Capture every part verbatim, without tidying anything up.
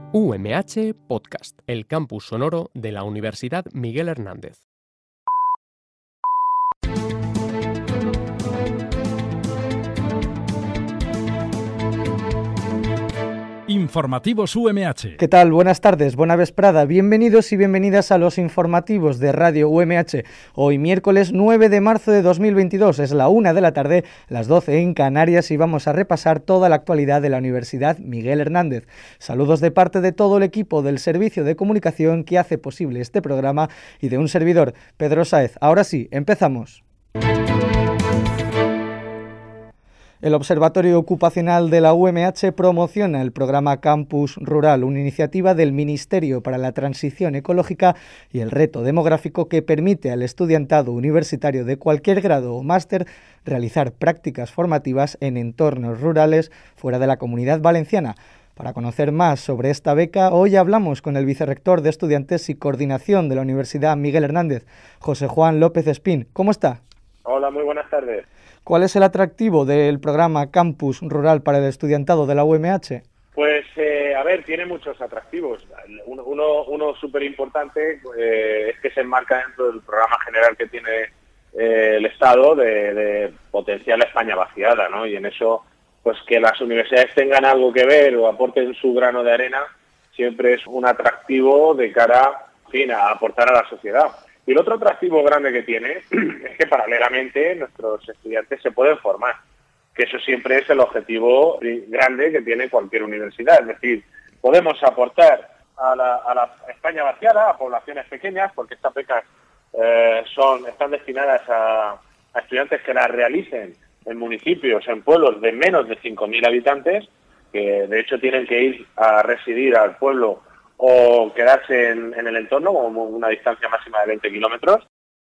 U M H Podcast, el campus sonoro de la Universidad Miguel Hernández. Informativos U M H. ¿Qué tal? Buenas tardes, buena vesprada. Bienvenidos y bienvenidas a los informativos de Radio U M H. Hoy miércoles nueve de marzo de dos mil veintidós, es la una de la tarde, las doce en Canarias, y vamos a repasar toda la actualidad de la Universidad Miguel Hernández. Saludos de parte de todo el equipo del servicio de comunicación que hace posible este programa y de un servidor, Pedro Sáez. Ahora sí, empezamos. El Observatorio Ocupacional de la U M H promociona el programa Campus Rural, una iniciativa del Ministerio para la Transición Ecológica y el Reto Demográfico que permite al estudiantado universitario de cualquier grado o máster realizar prácticas formativas en entornos rurales fuera de la Comunidad Valenciana. Para conocer más sobre esta beca, hoy hablamos con el vicerrector de Estudiantes y Coordinación de la Universidad Miguel Hernández, José Juan López Espín. ¿Cómo está? Hola, muy buenas tardes. ¿Cuál es el atractivo del programa Campus Rural para el estudiantado de la U M H? Pues, eh, a ver, tiene muchos atractivos. Uno, uno, uno súper importante eh, es que se enmarca dentro del programa general que tiene eh, el Estado de, de potenciar la España vaciada, ¿no? Y en eso, pues que las universidades tengan algo que ver o aporten su grano de arena, siempre es un atractivo de cara, en fin, a aportar a la sociedad. Y el otro atractivo grande que tiene es que paralelamente nuestros estudiantes se pueden formar, que eso siempre es el objetivo grande que tiene cualquier universidad. Es decir, podemos aportar a la, a la España vaciada, a poblaciones pequeñas, porque estas becas eh, son están destinadas a, a estudiantes que las realicen en municipios, en pueblos de menos de cinco mil habitantes, que de hecho tienen que ir a residir al pueblo o quedarse en, en el entorno, como una distancia máxima de veinte kilómetros,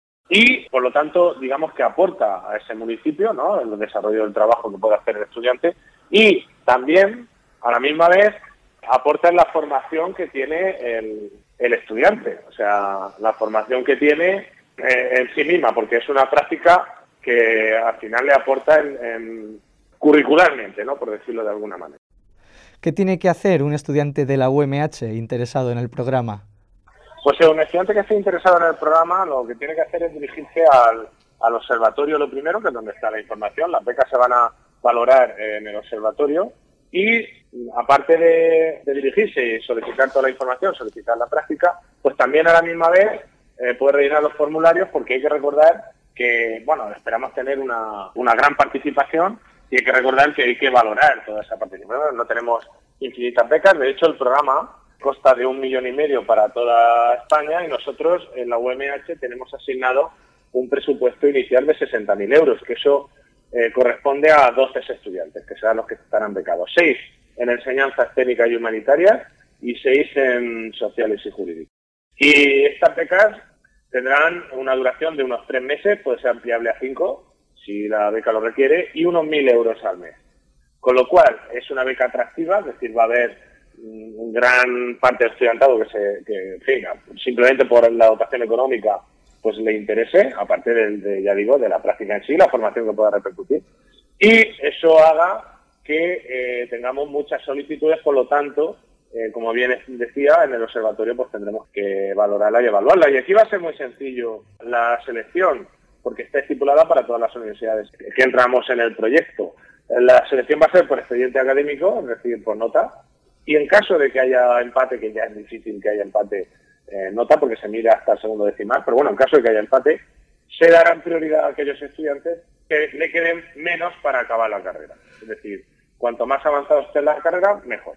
y por lo tanto, digamos que aporta a ese municipio, ¿no?, el desarrollo del trabajo que puede hacer el estudiante, y también, a la misma vez, aporta en la formación que tiene el, el estudiante, o sea, la formación que tiene eh, en sí misma, porque es una práctica que al final le aporta en, en, curricularmente, ¿no?, por decirlo de alguna manera. ¿Qué tiene que hacer un estudiante de la U M H interesado en el programa? Pues un estudiante que esté interesado en el programa lo que tiene que hacer es dirigirse al, al observatorio lo primero, que es donde está la información. Las becas se van a valorar en el observatorio y aparte de, de dirigirse y solicitar toda la información, solicitar la práctica, pues también a la misma vez eh, puede rellenar los formularios, porque hay que recordar que, bueno, esperamos tener una, una gran participación. Y hay que recordar que hay que valorar toda esa participación. No tenemos infinitas becas. De hecho, el programa consta de un millón y medio para toda España y nosotros en la U M H tenemos asignado un presupuesto inicial de sesenta mil euros, que eso eh, corresponde a doce estudiantes, que serán los que estarán becados. seis en enseñanzas técnicas y humanitarias y seis en sociales y jurídicas. Y estas becas tendrán una duración de unos tres meses, puede ser ampliable a cinco, si la beca lo requiere, y unos mil euros al mes. Con lo cual, es una beca atractiva, es decir, va a haber un gran parte del estudiantado que, se, que en fin, simplemente por la dotación económica, pues le interese, aparte de, de, ya digo, de la práctica en sí, la formación que pueda repercutir. Y eso haga que eh, tengamos muchas solicitudes, por lo tanto, eh, como bien decía, en el observatorio pues tendremos que valorarla y evaluarla. Y aquí va a ser muy sencillo la selección, porque está estipulada para todas las universidades que entramos en el proyecto. La selección va a ser por expediente académico, es decir, por nota, y en caso de que haya empate, que ya es difícil que haya empate, eh, nota, porque se mira hasta el segundo decimal, pero bueno, en caso de que haya empate, se darán prioridad a aquellos estudiantes que le queden menos para acabar la carrera. Es decir, cuanto más avanzado esté la carrera, mejor.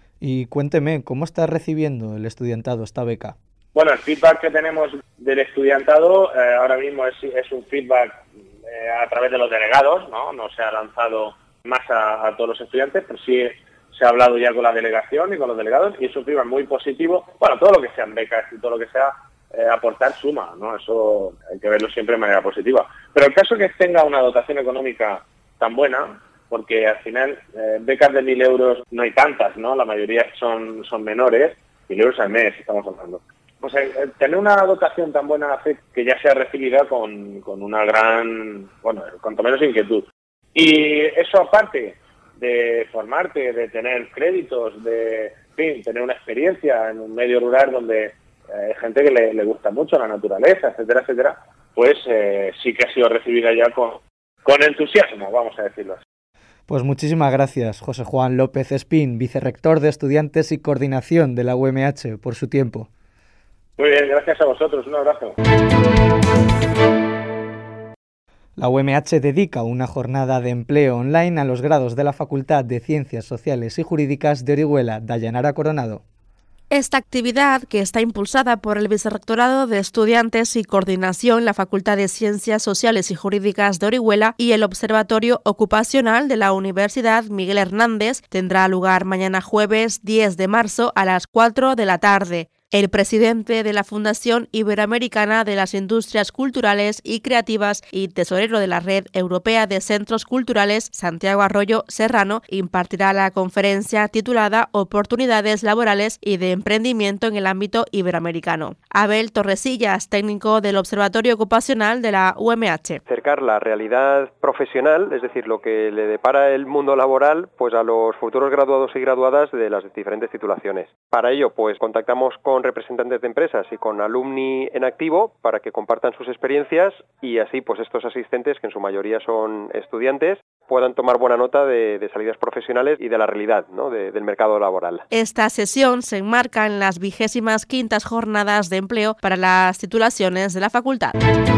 Y cuénteme, ¿cómo está recibiendo el estudiantado esta beca? Bueno, el feedback que tenemos del estudiantado eh, ahora mismo es, es un feedback eh, a través de los delegados, ¿no? No se ha lanzado más a, a todos los estudiantes, pero sí se ha hablado ya con la delegación y con los delegados, y es un feedback muy positivo. Bueno, todo lo que sean becas y todo lo que sea eh, aportar suma, ¿no? Eso hay que verlo siempre de manera positiva. Pero el caso que tenga una dotación económica tan buena, porque al final eh, becas de mil euros no hay tantas, ¿no? La mayoría son, son menores, mil euros al mes estamos hablando. Pues eh, tener una dotación tan buena hace que ya sea recibida con, con una gran, bueno, cuanto menos inquietud. Y eso aparte de formarte, de tener créditos, de, en fin, tener una experiencia en un medio rural donde eh, hay gente que le, le gusta mucho la naturaleza, etcétera, etcétera, pues eh, sí que ha sido recibida ya con, con entusiasmo, vamos a decirlo así. Pues muchísimas gracias, José Juan López Espín, vicerrector de Estudiantes y Coordinación de la U M H, por su tiempo. Muy bien, gracias a vosotros, un abrazo. La U M H dedica una jornada de empleo online a los grados de la Facultad de Ciencias Sociales y Jurídicas de Orihuela. Dayanara Coronado. Esta actividad, que está impulsada por el Vicerrectorado de Estudiantes y Coordinación, la Facultad de Ciencias Sociales y Jurídicas de Orihuela y el Observatorio Ocupacional de la Universidad Miguel Hernández, tendrá lugar mañana jueves diez de marzo a las cuatro de la tarde. El presidente de la Fundación Iberoamericana de las Industrias Culturales y Creativas y tesorero de la Red Europea de Centros Culturales, Santiago Arroyo Serrano, impartirá la conferencia titulada Oportunidades laborales y de emprendimiento en el ámbito iberoamericano. Abel Torresillas, técnico del Observatorio Ocupacional de la U M H. Acercar la realidad profesional, es decir, lo que le depara el mundo laboral, pues a los futuros graduados y graduadas de las diferentes titulaciones. Para ello, pues contactamos con representantes de empresas y con alumni en activo para que compartan sus experiencias y así pues estos asistentes, que en su mayoría son estudiantes, puedan tomar buena nota de, de salidas profesionales y de la realidad, ¿no?, de, del mercado laboral. Esta sesión se enmarca en las vigésimas quintas jornadas de empleo para las titulaciones de la facultad.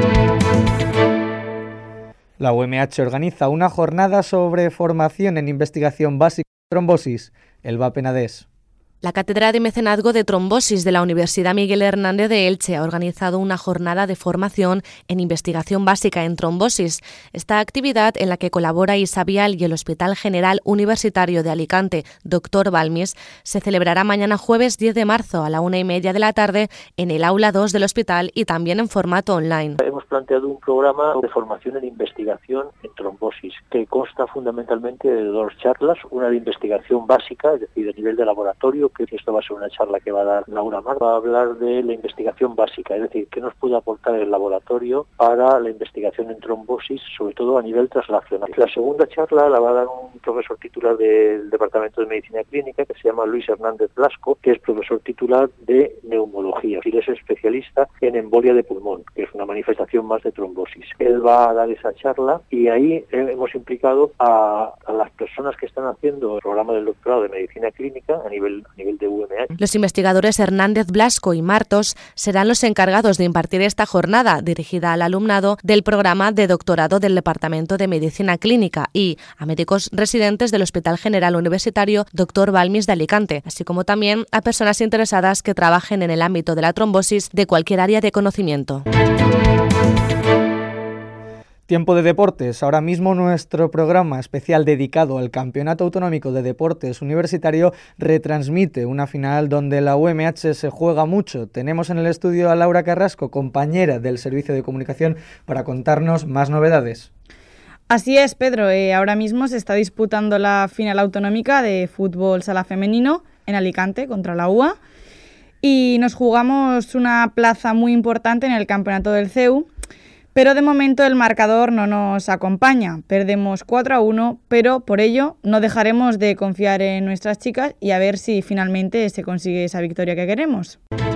La U M H organiza una jornada sobre formación en investigación básica de trombosis. Elba Penedès. La Cátedra de Mecenazgo de Trombosis de la Universidad Miguel Hernández de Elche ha organizado una jornada de formación en investigación básica en trombosis. Esta actividad, en la que colabora Isabial y el Hospital General Universitario de Alicante, doctor Balmis, se celebrará mañana jueves diez de marzo a la una y media de la tarde en el aula dos del hospital y también en formato online. Hemos planteado un programa de formación en investigación en trombosis que consta fundamentalmente de dos charlas, una de investigación básica, es decir, a nivel de laboratorio, que esto va a ser una charla que va a dar Laura Mar, va a hablar de la investigación básica, es decir, qué nos puede aportar el laboratorio para la investigación en trombosis, sobre todo a nivel translacional. La segunda charla la va a dar un profesor titular del Departamento de Medicina Clínica, que se llama Luis Hernández Blasco, que es profesor titular de neumología, y es especialista en embolia de pulmón, que es una manifestación más de trombosis. Él va a dar esa charla y ahí hemos implicado a, a las personas que están haciendo el programa del doctorado de Medicina Clínica a nivel, a nivel de U M H. Los investigadores Hernández Blasco y Martos serán los encargados de impartir esta jornada dirigida al alumnado del programa de doctorado del Departamento de Medicina Clínica y a médicos residentes del Hospital General Universitario doctor Balmis de Alicante, así como también a personas interesadas que trabajen en el ámbito de la trombosis de cualquier área de conocimiento. Tiempo de deportes. Ahora mismo nuestro programa especial dedicado al Campeonato Autonómico de Deportes Universitario retransmite una final donde la U M H se juega mucho. Tenemos en el estudio a Laura Carrasco, compañera del Servicio de Comunicación, para contarnos más novedades. Así es, Pedro. Eh, ahora mismo se está disputando la final autonómica de fútbol sala femenino en Alicante contra la U A y nos jugamos una plaza muy importante en el campeonato del C E U. Pero de momento el marcador no nos acompaña. Perdemos cuatro a uno, pero por ello no dejaremos de confiar en nuestras chicas y a ver si finalmente se consigue esa victoria que queremos.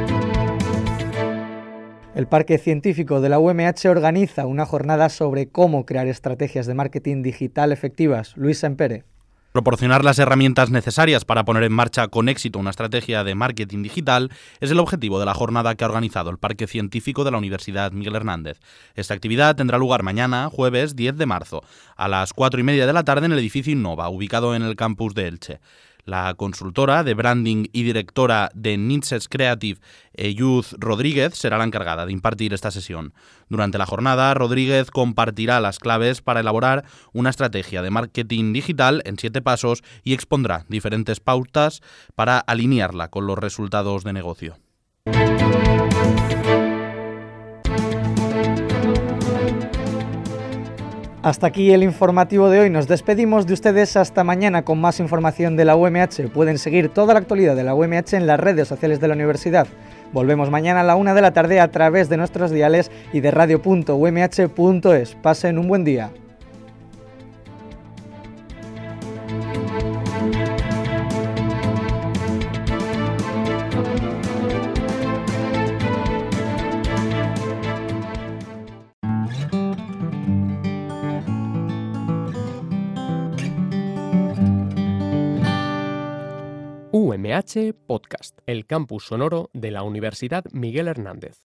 El Parque Científico de la U M H organiza una jornada sobre cómo crear estrategias de marketing digital efectivas. Luis Sempere. Proporcionar las herramientas necesarias para poner en marcha con éxito una estrategia de marketing digital es el objetivo de la jornada que ha organizado el Parque Científico de la Universidad Miguel Hernández. Esta actividad tendrá lugar mañana, jueves diez de marzo, a las cuatro y media de la tarde en el edificio Innova, ubicado en el campus de Elche. La consultora de branding y directora de Ninses Creative, Youth Rodríguez, será la encargada de impartir esta sesión. Durante la jornada, Rodríguez compartirá las claves para elaborar una estrategia de marketing digital en siete pasos y expondrá diferentes pautas para alinearla con los resultados de negocio. Hasta aquí el informativo de hoy. Nos despedimos de ustedes hasta mañana con más información de la U M H. Pueden seguir toda la actualidad de la U M H en las redes sociales de la universidad. Volvemos mañana a la una de la tarde a través de nuestros diales y de radio punto u m h punto es. Pasen un buen día. U M H Podcast, el campus sonoro de la Universidad Miguel Hernández.